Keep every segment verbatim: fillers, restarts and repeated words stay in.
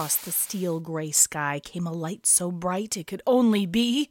across the steel gray sky came a light so bright it could only be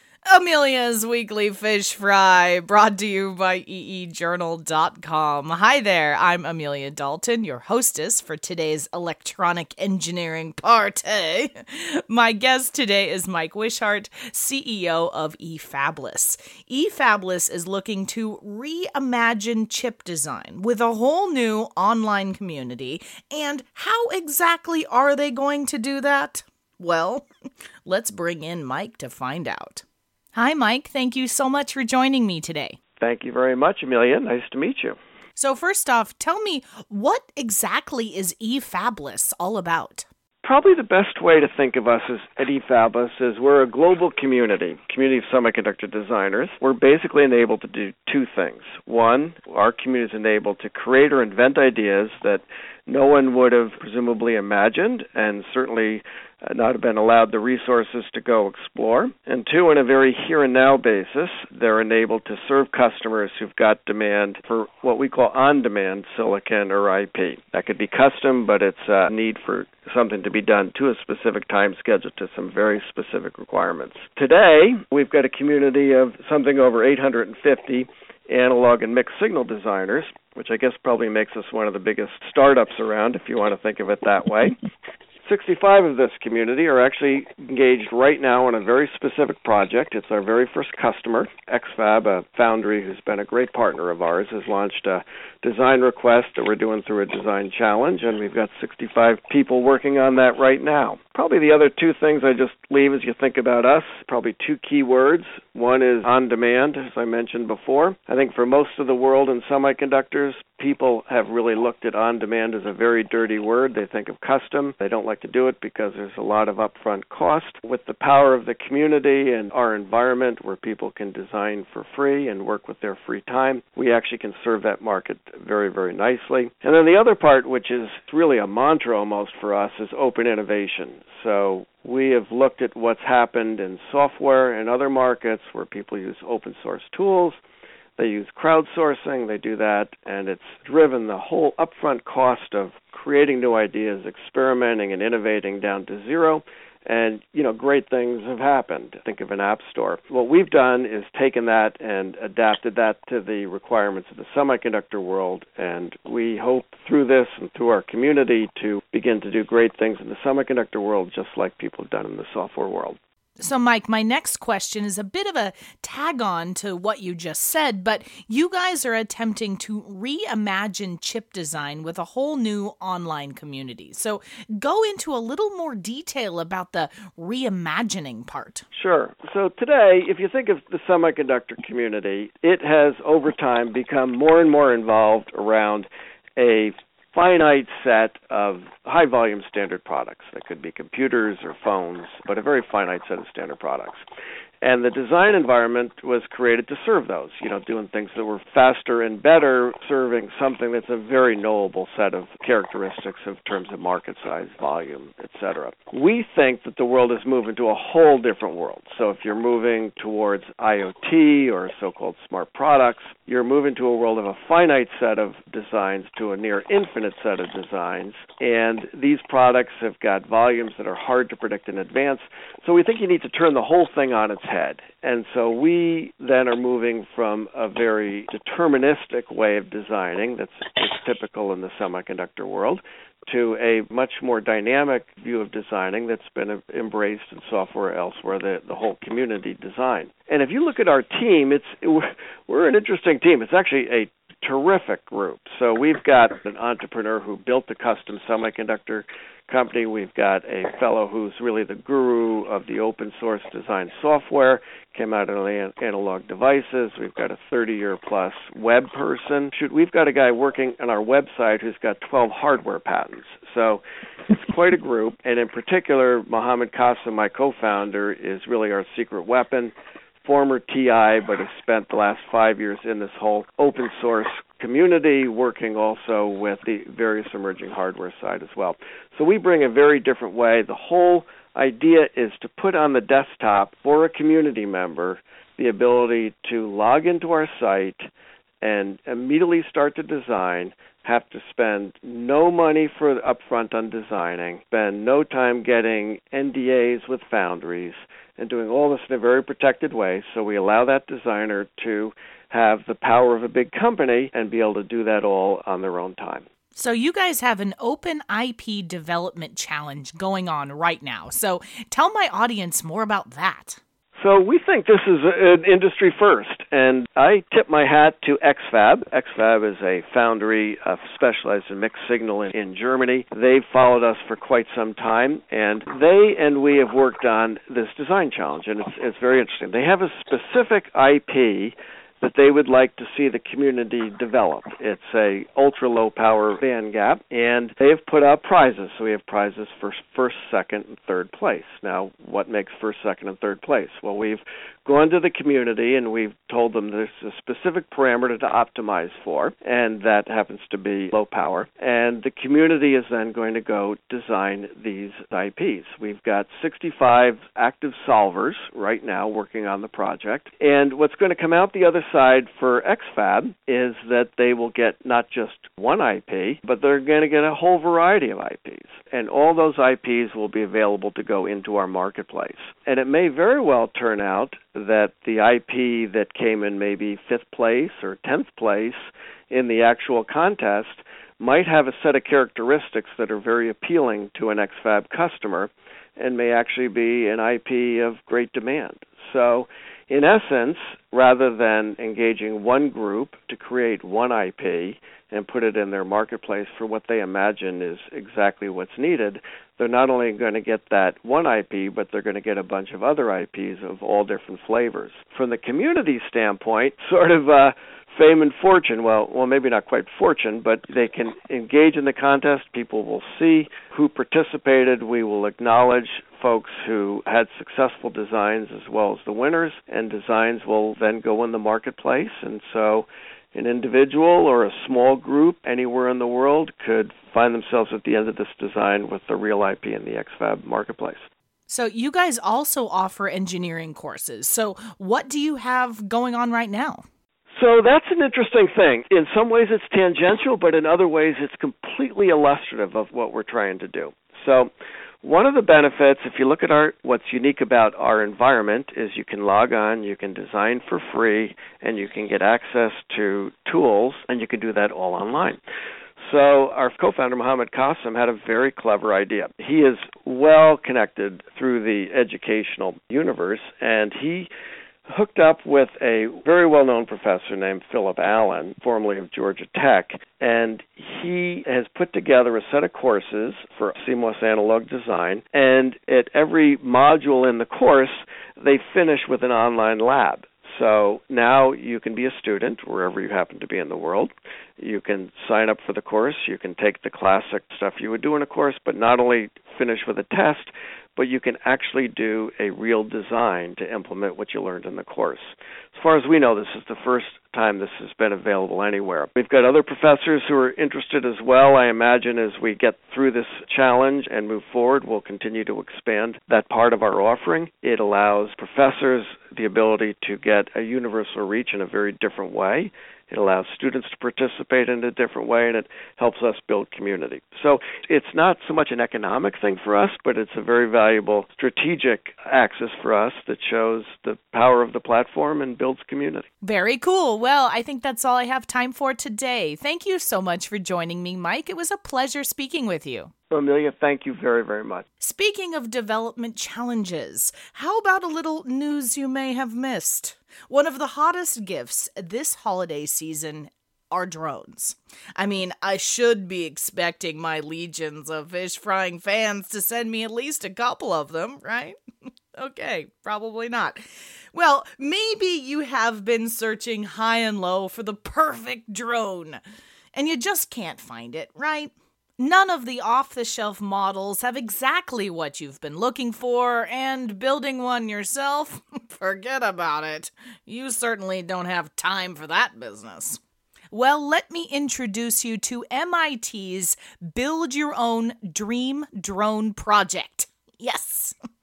Amelia's Weekly Fish Fry, brought to you by e e journal dot com. Hi there, I'm Amelia Dalton, your hostess for today's electronic engineering party. My guest today is Mike Wishart, C E O of eFabless. eFabless is looking to reimagine chip design with a whole new online community. And how exactly are they going to do that? Well, let's bring in Mike to find out. Hi, Mike. Thank you so much for joining me today. Thank you very much, Amelia. Nice to meet you. So first off, tell me, what exactly is eFabless all about? Probably the best way to think of us as, at eFabless is we're a global community, community of semiconductor designers. We're basically enabled to do two things. One, our community is enabled to create or invent ideas that no one would have presumably imagined and certainly uh, not have been allowed the resources to go explore. And two, on a very here and now basis, they're enabled to serve customers who've got demand for what we call on-demand silicon or I P. That could be custom, but it's a need for something to be done to a specific time schedule to some very specific requirements. Today, we've got a community of something over eight hundred fifty analog and mixed signal designers, which I guess probably makes us one of the biggest startups around, if you want to think of it that way. sixty-five of this community are actually engaged right now on a very specific project. It's our very first customer. X FAB, a foundry who's been a great partner of ours, has launched a design request that we're doing through a design challenge, and we've got sixty-five people working on that right now. Probably the other two things I just leave as you think about us, probably two key words. One is on demand, as I mentioned before. I think for most of the world in semiconductors, people have really looked at on demand as a very dirty word. They think of custom. They don't like to do it because there's a lot of upfront cost. With the power of the community and our environment where people can design for free and work with their free time, we actually can serve that market very, very nicely. And then the other part, which is really a mantra almost for us, is open innovation. So we have looked at what's happened in software and other markets where people use open source tools. They use crowdsourcing, they do that, and it's driven the whole upfront cost of creating new ideas, experimenting and innovating down to zero. And, you know, great things have happened. Think of an app store. What we've done is taken that and adapted that to the requirements of the semiconductor world, and we hope through this and through our community to begin to do great things in the semiconductor world just like people have done in the software world. So, Mike, my next question is a bit of a tag-on to what you just said, but you guys are attempting to reimagine chip design with a whole new online community. So go into a little more detail about the reimagining part. Sure. So today, if you think of the semiconductor community, it has over time become more and more involved around a finite set of high-volume standard products. That could be computers or phones, but a very finite set of standard products. And the design environment was created to serve those, you know, doing things that were faster and better, serving something that's a very knowable set of characteristics in terms of market size, volume, et cetera. We think that the world is moving to a whole different world. So if you're moving towards IoT or so-called smart products, you're moving to a world of a finite set of designs to a near infinite set of designs. And these products have got volumes that are hard to predict in advance. So we think you need to turn the whole thing on its head. And so we then are moving from a very deterministic way of designing that's, that's typical in the semiconductor world to a much more dynamic view of designing that's been embraced in software elsewhere, the, the whole community design. And if you look at our team, it's we're, we're an interesting team. It's actually a terrific group. So we've got an entrepreneur who built a custom semiconductor company. We've got a fellow who's really the guru of the open source design software, came out of Analog Devices. We've got a thirty-year plus web person. Shoot, we've got a guy working on our website who's got twelve hardware patents. So it's quite a group. And in particular, Mohammed Qasim, my co-founder, is really our secret weapon. Former T I, but has spent the last five years in this whole open source community, working also with the various emerging hardware side as well. So we bring a very different way. The whole idea is to put on the desktop for a community member the ability to log into our site and immediately start to design have to spend no money for upfront on designing, spend no time getting N D As with foundries, and doing all this in a very protected way. So we allow that designer to have the power of a big company and be able to do that all on their own time. So you guys have an open I P development challenge going on right now. So tell my audience more about that. So we think this is an industry first, and I tip my hat to X FAB. X FAB is a foundry uh, specialized in mixed signal in, in Germany. They've followed us for quite some time, and they and we have worked on this design challenge, and it's, it's very interesting. They have a specific I P that they would like to see the community develop. It's a ultra-low power band gap, and they have put out prizes. So we have prizes for first, second, and third place. Now, what makes first, second, and third place? Well, we've gone to the community and we've told them there's a specific parameter to optimize for, and that happens to be low power. And the community is then going to go design these I Ps. We've got sixty-five active solvers right now working on the project. And what's going to come out the other side for X FAB is that they will get not just one I P, but they're going to get a whole variety of I Ps. And all those I Ps will be available to go into our marketplace. And it may very well turn out that the I P that came in maybe fifth place or tenth place in the actual contest might have a set of characteristics that are very appealing to an X FAB customer and may actually be an I P of great demand. So, in essence, rather than engaging one group to create one I P and put it in their marketplace for what they imagine is exactly what's needed, they're not only going to get that one I P, but they're going to get a bunch of other I Ps of all different flavors. From the community standpoint, sort of uh, fame and fortune, well, well, maybe not quite fortune, but they can engage in the contest. People will see who participated. We will acknowledge folks who had successful designs as well as the winners, and designs will then go in the marketplace. And so an individual or a small group anywhere in the world could find themselves at the end of this design with the real I P in the X FAB marketplace. So you guys also offer engineering courses. So what do you have going on right now? So that's an interesting thing. In some ways it's tangential, but in other ways it's completely illustrative of what we're trying to do. So one of the benefits, if you look at our what's unique about our environment, is you can log on, you can design for free, and you can get access to tools, and you can do that all online. So our co-founder, Mohammed Qasim, had a very clever idea. He is well connected through the educational universe, and he hooked up with a very well-known professor named Philip Allen, formerly of Georgia Tech, and he has put together a set of courses for seamless analog design, and at every module in the course, they finish with an online lab. So now you can be a student wherever you happen to be in the world. You can sign up for the course. You can take the classic stuff you would do in a course, but not only finish with a test, but you can actually do a real design to implement what you learned in the course. As far as we know, this is the first time this has been available anywhere. We've got other professors who are interested as well. I imagine as we get through this challenge and move forward, we'll continue to expand that part of our offering. It allows professors the ability to get a universal reach in a very different way. It allows students to participate in a different way, and it helps us build community. So it's not so much an economic thing for us, but it's a very valuable strategic axis for us that shows the power of the platform and builds community. Very cool. Well, I think that's all I have time for today. Thank you so much for joining me, Mike. It was a pleasure speaking with you. Amelia, thank you very, very much. Speaking of development challenges, how about a little news you may have missed? One of the hottest gifts this holiday season are drones. I mean, I should be expecting my legions of fish frying fans to send me at least a couple of them, right? Okay, probably not. Well, maybe you have been searching high and low for the perfect drone, and you just can't find it, right? None of the off-the-shelf models have exactly what you've been looking for, and building one yourself? Forget about it. You certainly don't have time for that business. Well, let me introduce you to M I T's Build Your Own Dream Drone Project. Yes.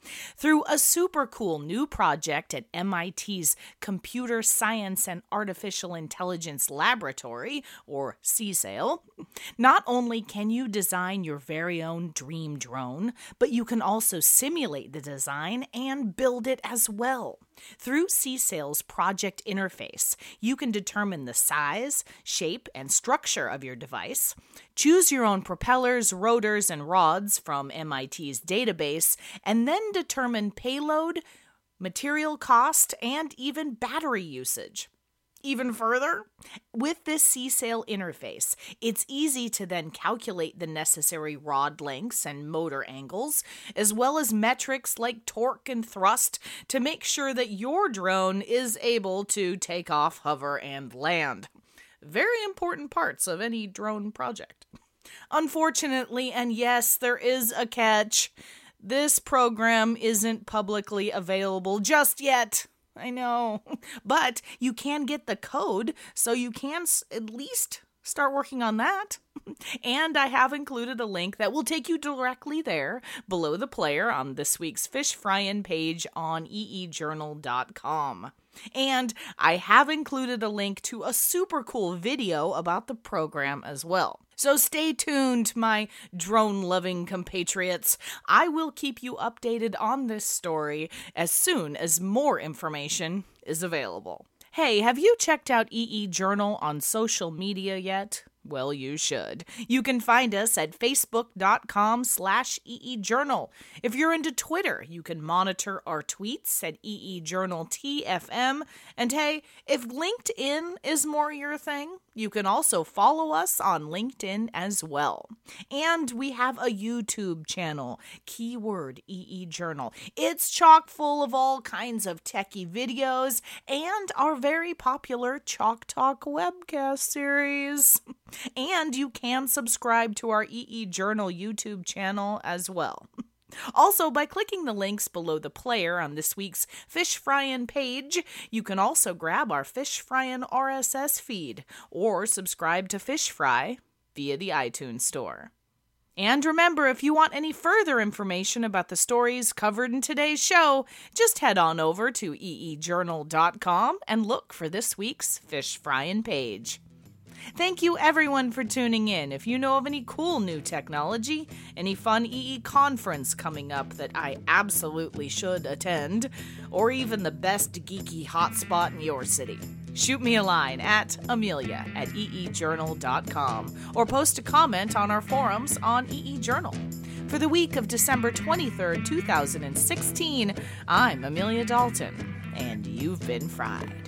Through a super cool new project at M I T's Computer Science and Artificial Intelligence Laboratory, or C S A L, not only can you design your very own dream drone, but you can also simulate the design and build it as well. Through C S A L's project interface, you can determine the size, shape, and structure of your device, choose your own propellers, rotors, and rods from M I T's database, and then determine payload, material cost, and even battery usage. Even further, with this C S A L interface, it's easy to then calculate the necessary rod lengths and motor angles, as well as metrics like torque and thrust to make sure that your drone is able to take off, hover, and land. Very important parts of any drone project. Unfortunately, and yes, there is a catch, this program isn't publicly available just yet. I know, but you can get the code, so you can s- at least start working on that. And I have included a link that will take you directly there below the player on this week's Fish Fryin' page on e e journal dot com. And I have included a link to a super cool video about the program as well. So stay tuned, my drone-loving compatriots. I will keep you updated on this story as soon as more information is available. Hey, have you checked out E E Journal on social media yet? Well, you should. You can find us at facebook.com slash eejournal. If you're into Twitter, you can monitor our tweets at eejournaltfm. And hey, if LinkedIn is more your thing, you can also follow us on LinkedIn as well. And we have a YouTube channel, keyword E E Journal. It's chock full of all kinds of techie videos and our very popular Chalk Talk webcast series. And you can subscribe to our E E Journal YouTube channel as well. Also, by clicking the links below the player on this week's Fish Fryin' page, you can also grab our Fish Fryin' R S S feed or subscribe to Fish Fry via the iTunes Store. And remember, if you want any further information about the stories covered in today's show, just head on over to e e journal dot com and look for this week's Fish Fryin' page. Thank you everyone for tuning in. If you know of any cool new technology, any fun E E conference coming up that I absolutely should attend, or even the best geeky hotspot in your city, shoot me a line at Amelia at e e journal dot com or post a comment on our forums on E E Journal. For the week of December twenty-third, two thousand sixteen, I'm Amelia Dalton, and you've been fried.